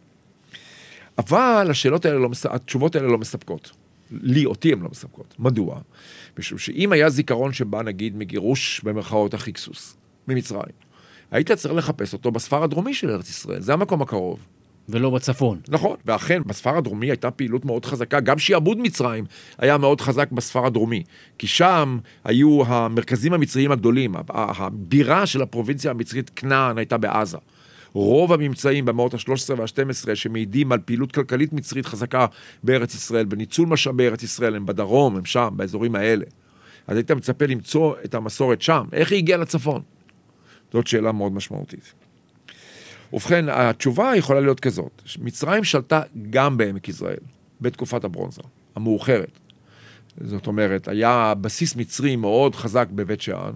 אבל השאלות האלה לא, התשובות האלה לא מספקות. לי, אותי הן לא מספקות. מדוע? משום שאם היה זיכרון שבא נגיד מגירוש במרכאות החיקסוס, ממצרים. היית צריך לחפש אותו בספר הדרומי של ארץ ישראל, זה המקום הקרוב. ולא בצפון. נכון, ואכן, בספר הדרומי הייתה פעילות מאוד חזקה, גם שיעבוד מצרים היה מאוד חזק בספר הדרומי, כי שם היו המרכזים המצריים הגדולים, הבירה של הפרובינציה המצרית כנען הייתה בעזה. רוב הממצאים במאות ה-שלוש עשרה וה-שתים עשרה שמעידים על פעילות כלכלית מצרית חזקה בארץ ישראל, בניצול משאבי ארץ ישראל, הם בדרום, הם שם, באזורים האלה. אז היית מצפה למצוא את המסורת שם. איך היא הגיעה לצפון? זאת שאלה מאוד משמעותית. ובכן, התשובה יכולה להיות כזאת. מצרים שלטה גם בעמק יזרעאל, בתקופת הברונזה, המאוחרת. זאת אומרת, היה בסיס מצרי מאוד חזק בבית שאן,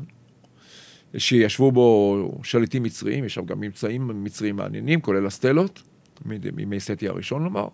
שישבו בו שליטים מצריים, יש שם גם ממצאים מצריים מעניינים, כולל הסטלות, מימי סטי הראשון לומר,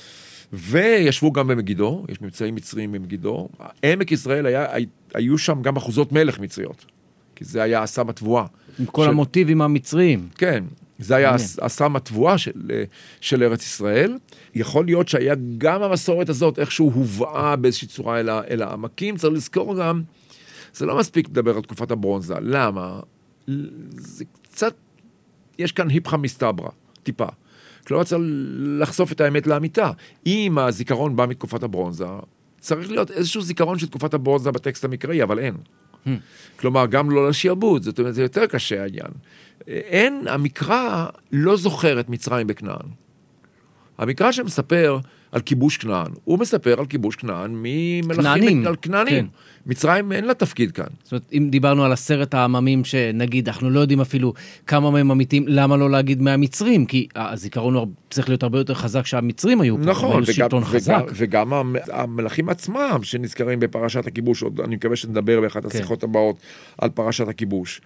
וישבו גם במגידו, יש ממצאים מצריים במגידו. עמק יזרעאל היה, היו שם גם אחוזות מלך מצריות, כי זה היה אסם התבואה. עם כל של... המוטיבים המצריים. כן, זה היה אסם התבואה של, של ארץ ישראל. יכול להיות שהיה גם המסורת הזאת, איכשהו הובאה באיזושהי צורה אל, אל העמקים. צריך לזכור גם, זה לא מספיק לדבר על תקופת הברונזה. למה? זה קצת, יש כאן היפכה מסתברה, טיפה. כלומר, צריך לחשוף את האמת לאמיתה. אם הזיכרון בא מתקופת הברונזה, צריך להיות איזשהו זיכרון של תקופת הברונזה בטקסט המקראי, אבל אין. כלומר, גם לא לשיעבוד, זאת אומרת, זה יותר קשה העניין. אין, המקרא לא זוכר את מצרים בכנען. המקרא שמספר על כיבוש כנען, הוא מספר על כיבוש כנען ממלכים, על כנענים. כן. מצרים אין לה תפקיד כאן. זאת אומרת, אם דיברנו על עשרת העממים שנגיד, אנחנו לא יודעים אפילו כמה מהם אמיתים, למה לא להגיד מהמצרים? כי הזיכרון הוא צריך להיות הרבה יותר חזק שהמצרים היו פה. נכון, וגם, וגם, וגם המלכים עצמם שנזכרים בפרשת הכיבוש, עוד אני מקווה שנדבר באחת כן. השיחות הבאות על פרשת הכיבוש.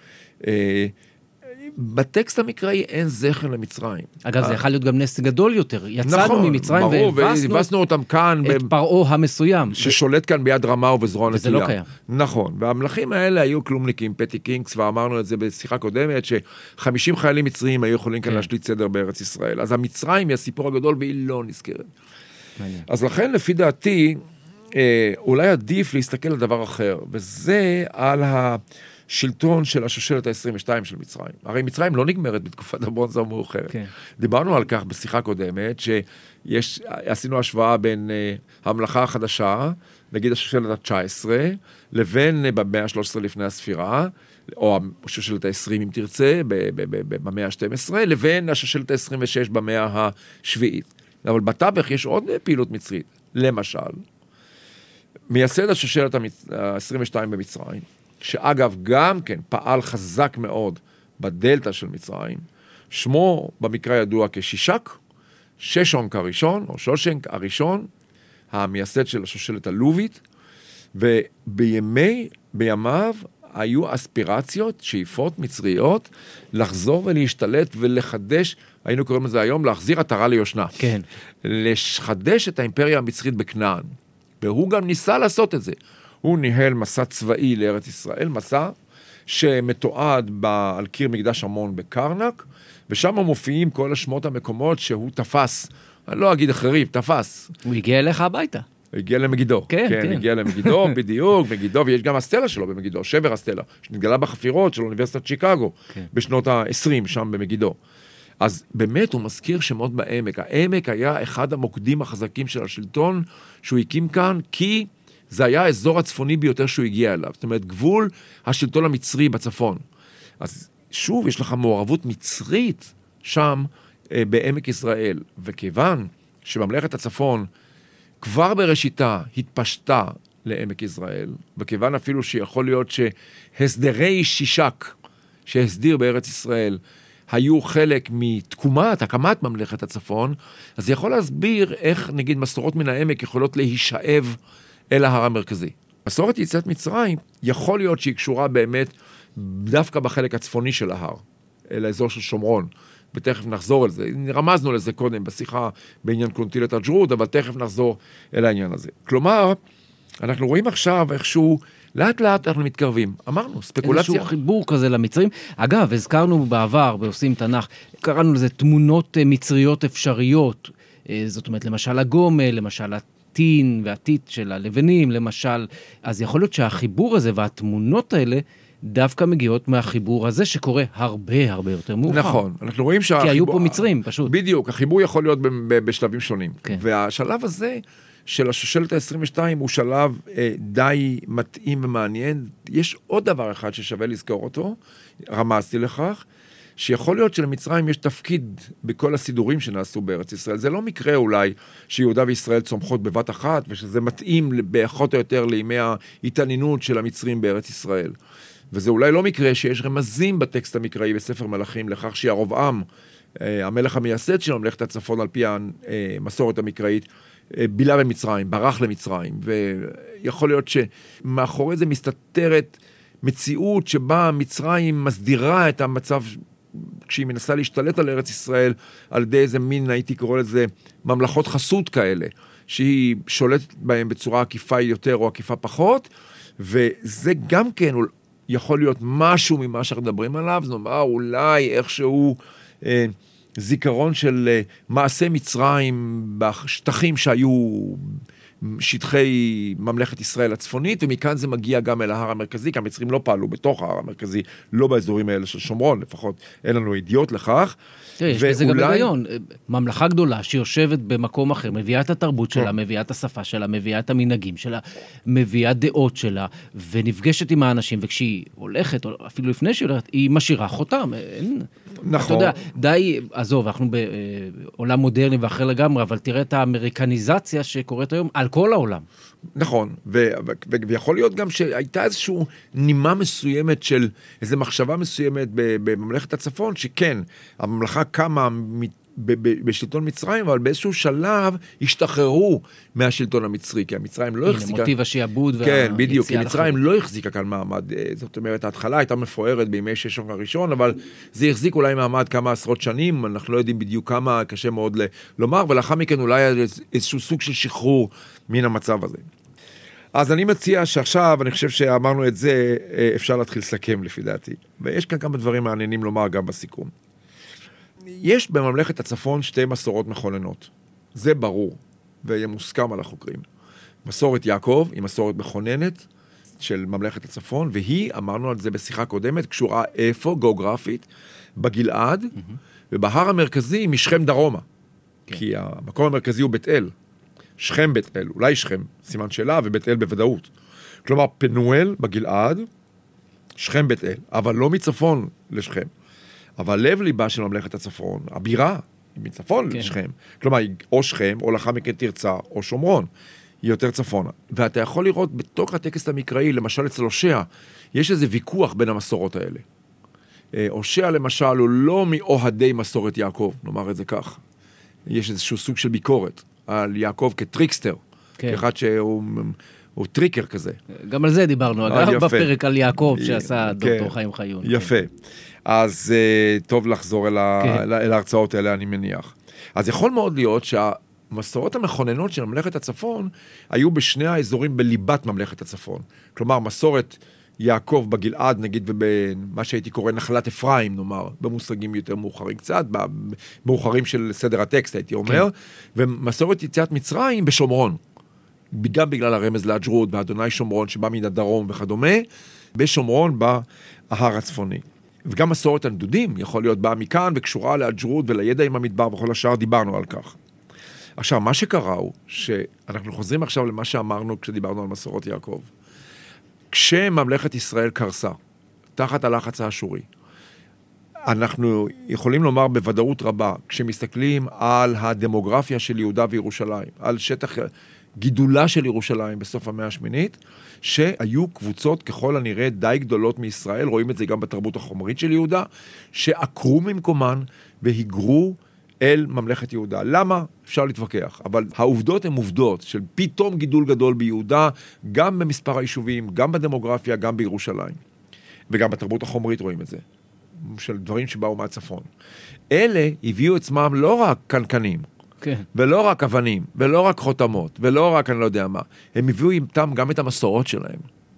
בטקסט המקראי אין זכר למצרים. אגב, זה יכול להיות גם נס גדול יותר. יצאנו ממצרים והבסנו אותם כאן את פרעה המסוים. ששולט כאן ביד רמה ובזרוע נטויה. וזה לא קיים. נכון. והמלכים האלה היו כלומניקים, פטי קינגס, ואמרנו את זה בשיחה קודמת, ש-חמישים חיילים מצריים היו יכולים כאן להשליט סדר בארץ ישראל. אז המצרים היא הסיפור הגדול והיא לא נזכרת. אז לכן, לפי דעתי, אולי עדיף להסתכל על דבר אחר, וזה על ה... שלטון של השושלת ה-עשרים ושתיים של מצרים. הרי מצרים לא נגמרת בתקופת הברונזה המאוחרת. כן. דיברנו על כך בשיחה קודמת, שיש, עשינו השוואה בין uh, הממלכה החדשה, נגיד השושלת ה-תשע עשרה, לבין uh, במאה ה-שלוש עשרה לפני הספירה, או השושלת ה-עשרים אם תרצה, במאה ה-שתים עשרה, לבין השושלת ה-עשרים ושש במאה השביעית. אבל בתווך יש עוד פעילות מצרית. למשל, מייסד השושלת ה-עשרים ושתיים במצרים, שאגב גם כן פעל חזק מאוד בדלטה של מצרים, שמו במקרא ידוע כשישק, ששונק הראשון, או שושנק הראשון, המייסד של השושלת הלובית, ובימי, בימיו היו אספירציות, שאיפות מצריות, לחזור ולהשתלט ולחדש, היינו קוראים לזה היום, להחזיר עטרה ליושנה. כן. לחדש את האימפריה המצרית בכנען, והוא גם ניסה לעשות את זה. הוא ניהל מסע צבאי לארץ ישראל, מסע שמתועד ב- על קיר מקדש המון בקרנק, ושם מופיעים כל השמות המקומות שהוא תפס, אני לא אגיד אחריו, תפס. הוא הגיע אליך הביתה. הוא הגיע למגידו. כן, כן. כן. הגיע למגידו, בדיוק, מגידו, ויש גם הסטלה שלו במגידו, שבר הסטלה, שנתגלה בחפירות של אוניברסיטת שיקגו, כן. בשנות ה-עשרים שם במגידו. אז באמת הוא מזכיר שמות בעמק. העמק היה אחד המוקדים החזקים של השלטון, שהוא הקים כאן, כי זה היה האזור הצפוני ביותר שהוא הגיע אליו. זאת אומרת, גבול השלטון המצרי בצפון. אז שוב, יש לך מעורבות מצרית שם אה, בעמק ישראל. וכיוון שממלכת הצפון כבר בראשיתה התפשטה לעמק ישראל, וכיוון אפילו שיכול להיות שהסדרי שישק שהסדיר בארץ ישראל היו חלק מתקומת, הקמת ממלכת הצפון, אז זה יכול להסביר איך נגיד מסורות מן העמק יכולות להישאב אל ההר המרכזי. מסורת יציאת מצרים יכול להיות שהיא קשורה באמת דווקא בחלק הצפוני של ההר, אל האזור של שומרון, ותכף נחזור על זה. רמזנו לזה קודם בשיחה בעניין קונטילת הג'רוד, אבל תכף נחזור אל העניין הזה. כלומר, אנחנו רואים עכשיו איכשהו, לאט לאט אנחנו מתקרבים. אמרנו, ספקולציה. איזשהו חיבור כזה למצרים. אגב, הזכרנו בעבר, בעושים תנ"ך, קראנו לזה תמונות מצריות אפשריות. זאת אומרת, למשל הגומל, למשל הטין והטיט של הלבנים, למשל. אז יכול להיות שהחיבור הזה והתמונות האלה, דווקא מגיעות מהחיבור הזה שקורה הרבה הרבה יותר מאוחר. נכון, אנחנו רואים שהחיבור... כי היו פה מצרים, פשוט. בדיוק, החיבור יכול להיות בשלבים שונים. כן. והשלב הזה של השושלת ה-עשרים ושתיים הוא שלב אה, די מתאים ומעניין. יש עוד דבר אחד ששווה לזכור אותו, רמזתי לכך, שיכול להיות שלמצרים יש תפקיד בכל הסידורים שנעשו בארץ ישראל. זה לא מקרה אולי שיהודה וישראל צומחות בבת אחת, ושזה מתאים באחות או יותר לימי ההתעניינות של המצרים בארץ ישראל. וזה אולי לא מקרה שיש רמזים בטקסט המקראי בספר מלכים לכך שירבעם, המלך המייסד של ממלכת הצפון על פי המסורת המקראית, בילה במצרים, ברח למצרים, ויכול להיות שמאחורי זה מסתתרת מציאות שבה מצרים מסדירה את המצב כשהיא מנסה להשתלט על ארץ ישראל על ידי איזה מין, הייתי קורא לזה, ממלכות חסות כאלה, שהיא שולטת בהם בצורה עקיפה יותר או עקיפה פחות, וזה גם כן יכול להיות משהו ממה שאנחנו מדברים עליו, זאת אומרת, אולי איכשהו אה, זיכרון של אה, מעשה מצרים בשטחים שהיו שטחי ממלכת ישראל הצפונית, ומכאן זה מגיע גם אל ההר המרכזי, כי המצרים לא פעלו בתוך ההר המרכזי, לא באזורים האלה של שומרון, לפחות אין לנו ידיעות לכך. יש בזה גם היגיון, ממלכה גדולה שיושבת במקום אחר, מביאה את התרבות שלה, מביאה את השפה שלה, מביאה את המנהגים שלה, מביאה דעות שלה, ונפגשת עם האנשים, וכשהיא הולכת, או אפילו לפני שהיא הולכת, היא משאירה חותם. נכון. אתה יודע, די, עזוב, אנחנו בעולם מודרני ואחר לגמרי, אבל תראה את האמריקניזציה שקורית היום על כל העולם. נכון, ו- ו- ו- ויכול להיות גם שהייתה איזושהי נימה מסוימת של איזו מחשבה מסוימת בממלכת הצפון, שכן, הממלכה קמה ב- ב- בשלטון מצרים, אבל באיזשהו שלב השתחררו מהשלטון המצרי, כי המצרים לא החזיקה... הנה, מוטיב השיעבוד והיציאה לחיים. כן, בדיוק, כי מצרים לא החזיקה כאן מעמד, זאת אומרת, ההתחלה הייתה מפוארת בימי ששון הראשון, אבל זה החזיק אולי מעמד כמה עשרות שנים, אנחנו לא יודעים בדיוק כמה, קשה מאוד ל- לומר, ולאחר מכן אולי איזשהו סוג של שחרור מן המצב הזה. אז אני מציע שעכשיו, אני חושב שאמרנו את זה, אפשר להתחיל לסכם לפי דעתי. ויש כאן כמה דברים מעניינים לומר גם בסיכום. יש בממלכת הצפון שתי מסורות מכוננות. זה ברור, ויהיה מוסכם על החוקרים. מסורת יעקב היא מסורת מכוננת של ממלכת הצפון, והיא, אמרנו על זה בשיחה קודמת, קשורה איפה, גיאוגרפית, בגלעד, mm-hmm. ובהר המרכזי משכם דרומה. כן. כי המקום המרכזי הוא בית אל. שכם בית אל, אולי שכם, סימן שאלה, ובית אל בוודאות. כלומר, פנואל בגלעד, שכם בית אל, אבל לא מצפון לשכם. אבל לב ליבה של ממלכת הצפון, הבירה, היא מצפון כן. לשכם. כלומר, או שכם, או לאחר מכן תרצה, או שומרון. היא יותר צפונה. ואתה יכול לראות בתוך הטקסט המקראי, למשל אצל הושע, יש איזה ויכוח בין המסורות האלה. הושע למשל הוא לא מאוהדי מסורת יעקב, נאמר את זה כך. יש איזשהו סוג של ביקורת על יעקב כטריקסטר, כן. כאחד שהוא הוא טריקר כזה. גם על זה דיברנו, אגב, בפרק על יעקב שעשה דוקטור כן. חיים חיון. יפה. כן. אז uh, טוב לחזור אל, ה... כן. אל ההרצאות האלה, אני מניח. אז יכול מאוד להיות שהמסורות המכוננות של ממלכת הצפון היו בשני האזורים בליבת ממלכת הצפון. כלומר, מסורת יעקב בגלעד, נגיד, ובמה שהייתי קורא נחלת אפרים, נאמר, במושגים יותר מאוחרים קצת, במאוחרים של סדר הטקסט, הייתי אומר, כן. ומסורת יציאת מצרים בשומרון. גם בגלל הרמז לאג'רוד ואדוני שומרון שבא מן הדרום וכדומה, בשומרון בהר הצפוני. וגם מסורת הנדודים יכול להיות באה מכאן וקשורה לאג'רוד ולידע עם המדבר וכל השאר דיברנו על כך. עכשיו, מה שקרה הוא שאנחנו חוזרים עכשיו למה שאמרנו כשדיברנו על מסורות יעקב. כשממלכת ישראל קרסה, תחת הלחץ האשורי, אנחנו יכולים לומר בוודאות רבה, כשמסתכלים על הדמוגרפיה של יהודה וירושלים, על שטח גידולה של ירושלים בסוף המאה השמינית, שהיו קבוצות ככל הנראה די גדולות מישראל, רואים את זה גם בתרבות החומרית של יהודה, שעקרו ממקומן והיגרו אל ממלכת יהודה. למה? אפשר להתווכח, אבל העובדות הן עובדות של פתאום גידול גדול ביהודה, גם במספר היישובים, גם בדמוגרפיה, גם בירושלים. וגם בתרבות החומרית רואים את זה, של דברים שבאו מהצפון. אלה הביאו עצמם לא רק קנקנים, כן. ולא רק אבנים, ולא רק חותמות, ולא רק אני לא יודע מה. הם הביאו איתם גם את המסורות שלהם.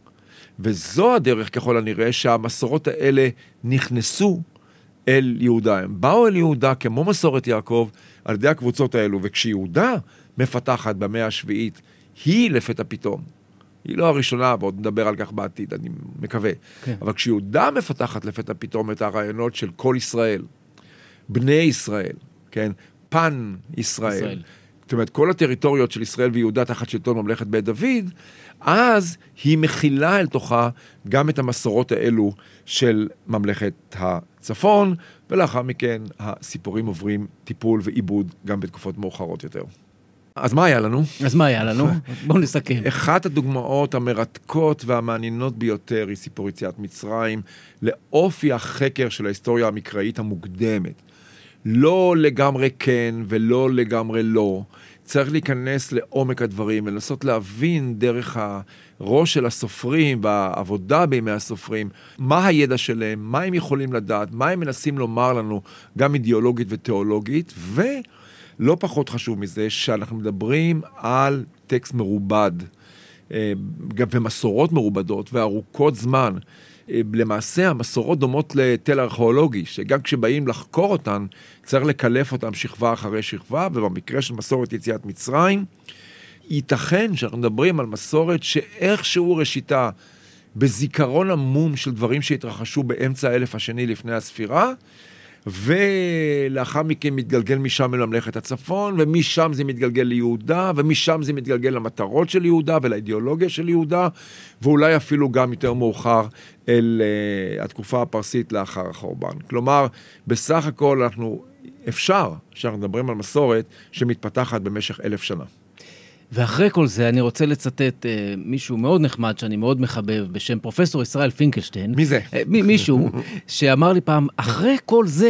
וזו הדרך ככל הנראה שהמסורות האלה נכנסו אל יהודה. הם באו אל יהודה כמו מסורת יעקב על ידי הקבוצות האלו, וכשיהודה מפתחת במאה השביעית, היא לפתע פתאום. היא לא הראשונה, ועוד נדבר על כך בעתיד, אני מקווה. כן. אבל כשיהודה מפתחת לפתע פתאום את הרעיונות של כל ישראל, בני ישראל, כן? פן ישראל. ישראל. זאת אומרת, כל הטריטוריות של ישראל ויהודה תחת שלטון ממלכת בית דוד, אז היא מכילה אל תוכה גם את המסורות האלו של ממלכת הצפון, ולאחר מכן הסיפורים עוברים טיפול ועיבוד גם בתקופות מאוחרות יותר. אז מה היה לנו? אז מה היה לנו? בואו נסכם. אחת הדוגמאות המרתקות והמעניינות ביותר היא סיפור יציאת מצרים, לאופי החקר של ההיסטוריה המקראית המוקדמת. לא לגמרי כן ולא לגמרי לא. צריך להיכנס לעומק הדברים, ולנסות להבין דרך הראש של הסופרים והעבודה בימי הסופרים, מה הידע שלהם, מה הם יכולים לדעת, מה הם מנסים לומר לנו, גם אידיאולוגית ותיאולוגית, ולא פחות חשוב מזה, שאנחנו מדברים על טקסט מרובד, ומסורות מרובדות וארוכות זמן. למעשה המסורות דומות לתל ארכיאולוגי, שגם כשבאים לחקור אותן, צריך לקלף אותן שכבה אחרי שכבה, ובמקרה של מסורת יציאת מצרים, ייתכן שאנחנו מדברים על מסורת שאיכשהו ראשיתה בזיכרון עמום של דברים שהתרחשו באמצע האלף השני לפני הספירה, ולאחר מכן מתגלגל משם אל ממלכת הצפון, ומשם זה מתגלגל ליהודה, ומשם זה מתגלגל למטרות של יהודה ולאידיאולוגיה של יהודה, ואולי אפילו גם יותר מאוחר אל uh, התקופה הפרסית לאחר החורבן. כלומר, בסך הכל אנחנו, אפשר שאנחנו מדברים על מסורת שמתפתחת במשך אלף שנה. ואחרי כל זה אני רוצה לצטט אה, מישהו מאוד נחמד שאני מאוד מחבב בשם פרופסור ישראל פינקלשטיין. מי זה? אה, מ- מישהו שאמר לי פעם, אחרי כל זה,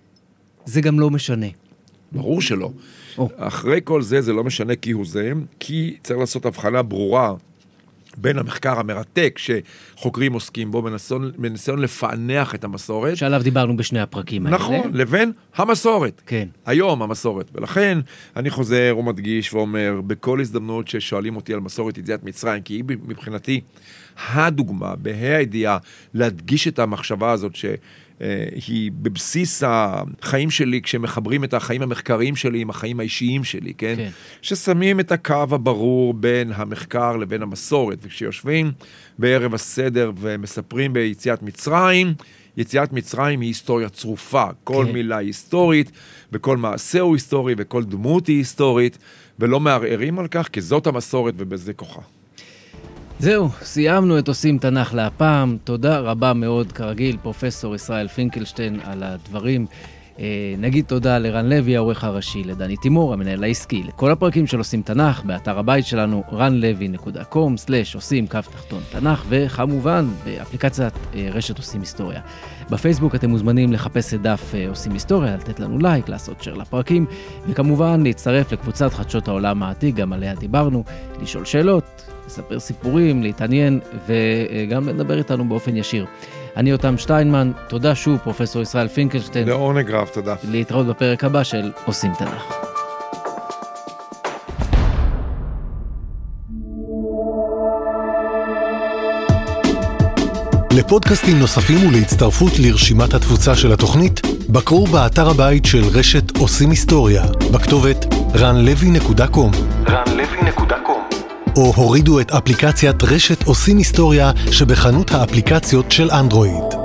זה גם לא משנה. ברור שלא. או. אחרי כל זה זה לא משנה כי הוא זה, כי צריך לעשות הבחנה ברורה בין המחקר המרתק שחוקרים עוסקים בו, בניסיון, בניסיון לפענח את המסורת. שעליו דיברנו בשני הפרקים האלה. נכון, לבין המסורת. כן. היום המסורת. ולכן אני חוזר ומדגיש ואומר, בכל הזדמנות ששואלים אותי על מסורת יציאת מצרים, כי היא מבחינתי הדוגמה, בה"א הידיעה, להדגיש את המחשבה הזאת ש... היא בבסיס החיים שלי, כשמחברים את החיים המחקריים שלי עם החיים האישיים שלי, כן? כן. ששמים את הקו הברור בין המחקר לבין המסורת, וכשיושבים בערב הסדר ומספרים ביציאת מצרים, יציאת מצרים היא היסטוריה צרופה, כל כן. מילה היסטורית, וכל מעשה הוא היסטורי, וכל דמות היא היסטורית, ולא מערערים על כך, כי זאת המסורת ובזה כוחה. זהו, סיימנו את עושים תנ"ך להפעם. תודה רבה מאוד, כרגיל, פרופסור ישראל פינקלשטיין, על הדברים. אה, נגיד תודה לרן לוי, העורך הראשי, לדני תימור, המנהל העסקי, לכל הפרקים של עושים תנ"ך, באתר הבית שלנו, רן לוי דוט קום סלש עושים כף תחתון תנ"ך, וכמובן, באפליקציית אה, רשת עושים היסטוריה. בפייסבוק אתם מוזמנים לחפש את דף אה, עושים היסטוריה, לתת לנו לייק, לעשות שייר לפרקים, וכמובן להצטרף לקבוצת חדשות העולם העתיק, גם עליה דיברנו, לשאול שאלות, לספר סיפורים, להתעניין, וגם לדבר איתנו באופן ישיר. אני יותם שטיינמן, תודה שוב פרופסור ישראל פינקלשטיין. לעונג רב, תודה. להתראות בפרק הבא של עושים תנ"ך. לפודקאסטים נוספים ולהצטרפות לרשימת התפוצה של התוכנית, בקרו באתר הבית של רשת עושים היסטוריה, בכתובת רן לוי נקודה קום. רן לוי נקודה קום. או הורידו את אפליקציית רשת עושים היסטוריה שבחנות האפליקציות של אנדרואיד.